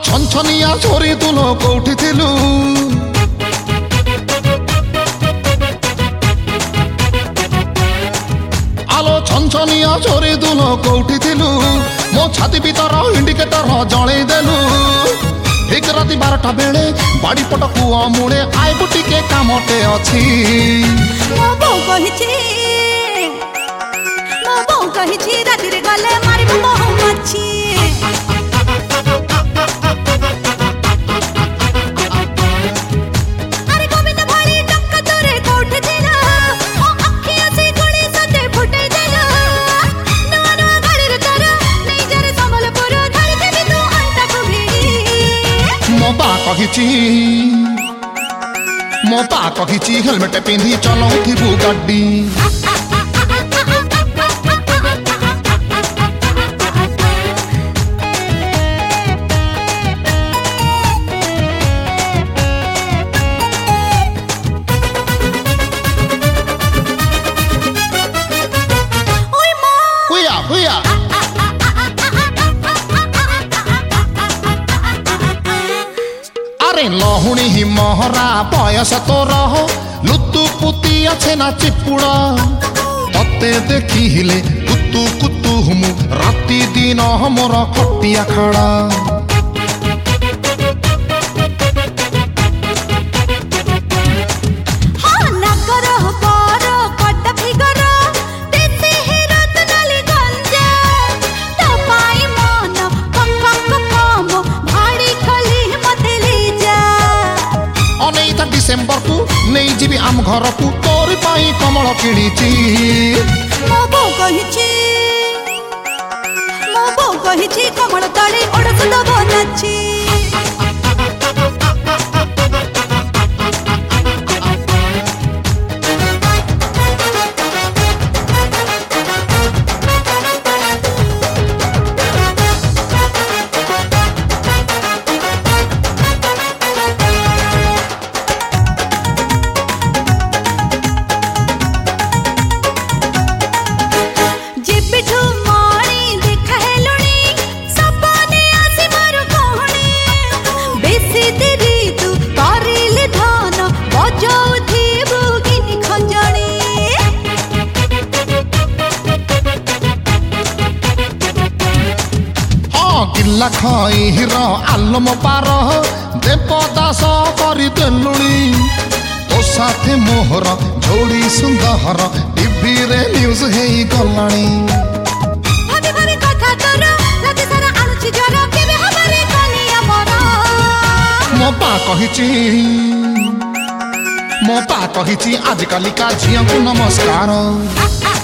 छनछनिया छोरी तुलो कोठी थिलु आलो छनछनिया छोरी तुलो कोठी थिलु मो छाती भीतर इंडिकेटर जळे देलु ठीक राति 12टा बेले बाड़ी पट कुआ मुळे आइबु टिके कामटे अछि मो बो कहिछि राति रे गले मारिबो महुमाछी मोता कहिछि हेलमेट पिंधी चलाउथिबु गाड़ी लहुणी ही महरा बयस तोर लुतु पुती अच्छे ना चिपुड़ा तते देखी हिले कुतु कुतु हुमु राति दिन मोर खटिया खड़ा डिसेम्बर को नहीं जीवी आम घर को तोर पाई कमल किणीची मो बो कहिछि कमल तळे ओडस दब नाची किल्ला खई हिरो आलम पार देवदास करी देलुणी तो साथे मोहर जोड़ी सुंदर टीवी रे न्यूज हेई गलाणी भाभी भाभी कथा तोर राति सारा आनुछि जर केबे हमारे कनिया मोर मो पा कहिछि आज कालिका झिया को नमस्कार